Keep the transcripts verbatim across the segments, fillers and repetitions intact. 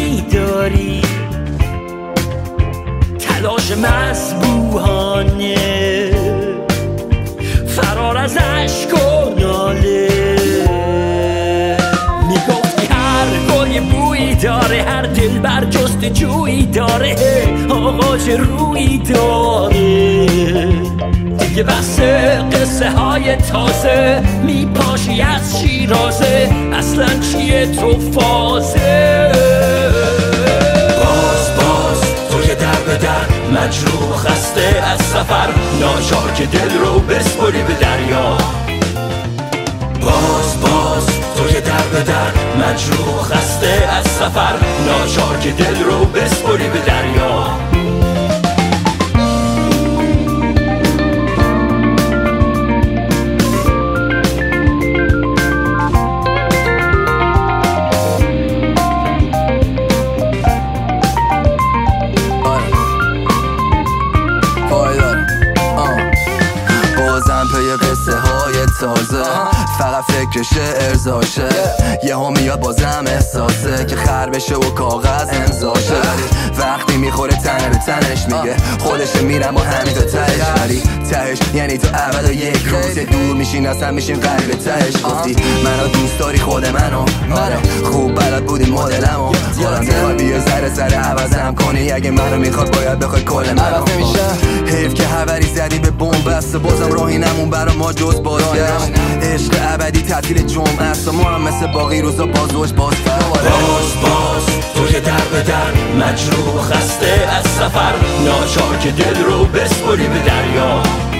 میداری، تلاش مسبوحانه، فرار از عشق و ناله. میگفتی هر گل یه بویی داره، هر دل بر جست جویی داره، آغاز رویی داره. دیگه بس قصه های تازه، میپاشی از شیرازه، اصلا چیه تو فازه؟ باز باز تو که در به در، مجروح خسته از سفر، ناچار که دل رو بسپری به دریا. باز باز تو که در به در، مجروح خسته از سفر، ناچار که دل رو بسپری به دریا. تازه فقط فکرش ارزاشه، یه ها میاد بازم احساسه که خر بشه و کاغذ امضاشه. وقتی میخوره تنه به تنش میگه خودشه، میرم و همین تا تهش، ولی تهش یعنی تو ابد و یک روز دور میشین، اصلا میشین قریب تهش. گفتی منو دوست داری خود منو، آره خوب بلد بودی مدلمو، حالا میخوای بیا ذره ذره عوضم کنی، اگه منو میخواد باید بخوای کل منو. حیف که حوری زدی به بومبست، بازم راهی نمون برا ما جز بازگشت. عشق ابدی تعطیل جمعه است و ما هم مثل باقی روزا بازوش باز فرد. باز باز تو که در به در، مجروح خسته از سفر، ناچار که دل رو بسپری به دریا.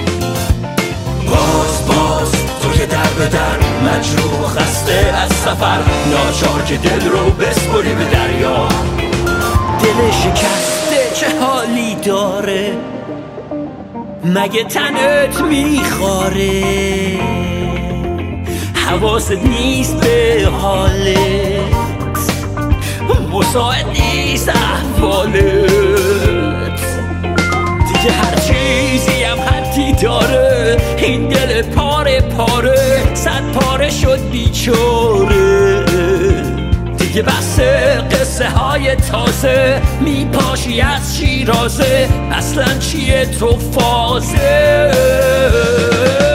باز باز تو که در به در، مجروح خسته از سفر، ناچار که دل رو بسپری به دریا. دل شکسته چه حالی داره، مگه تنت میخواره؟ حواست نیست به حالت، مساعد نیست احوالت. دیگه هر چیزی هم حدی داره، این دل پاره پاره صد پاره شد بیچاره. دیگه بس قصه های تازه، میپاشی از شیرازه، اصلا چیه تو فازه؟